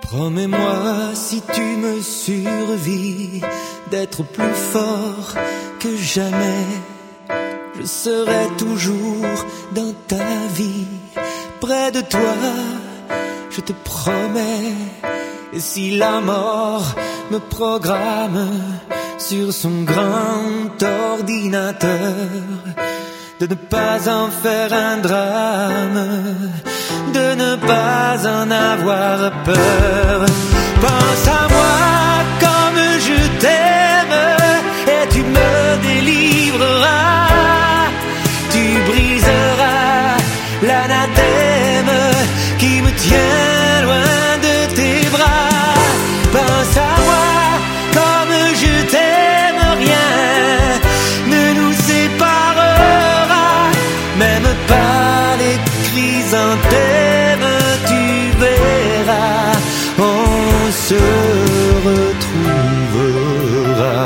Promets-moi, si tu me survis, d'être plus fort que jamais. Je serai toujours dans ta vie, près de toi, je te promets. Et si la mort me programme sur son grand ordinateur, de ne pas en faire un drame, de ne pas en avoir peur. Pense à moi comme je t'aime et tu me délivreras. Tu briseras l'anathème qui me tient loin de tes bras. Pense à moi comme je t'aime, rien ne nous séparera, même pas les chrysanthèmes, tu verras, on se retrouvera.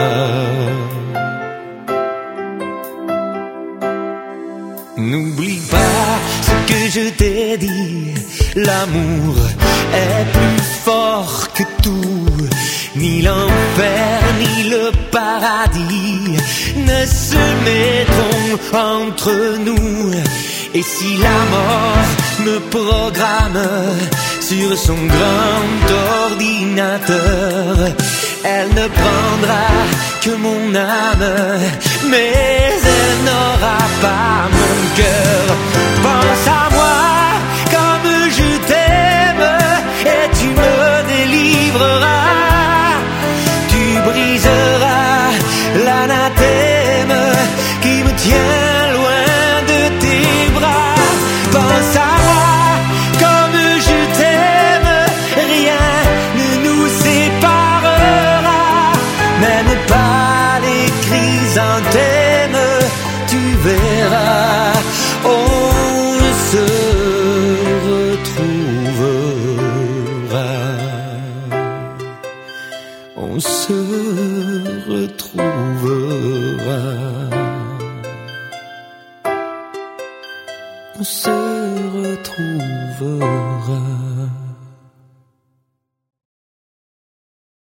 N'oublie pas ce que je t'ai dit, l'amour est plus fort que tout. Ni l'enfer ni le paradis ne se mettront entre nous. Et si la mort me programme sur son grand ordinateur, elle ne prendra que mon âme, mais elle n'aura pas mon cœur. Pense à moi comme je t'aime et tu me délivreras. Tu briseras l'anathème qui me tient loin de tes bras. Pense à moi comme je t'aime, rien ne nous séparera, même pas les chrysanthèmes, tu verras, on se retrouvera. On se retrouvera. On se retrouvera.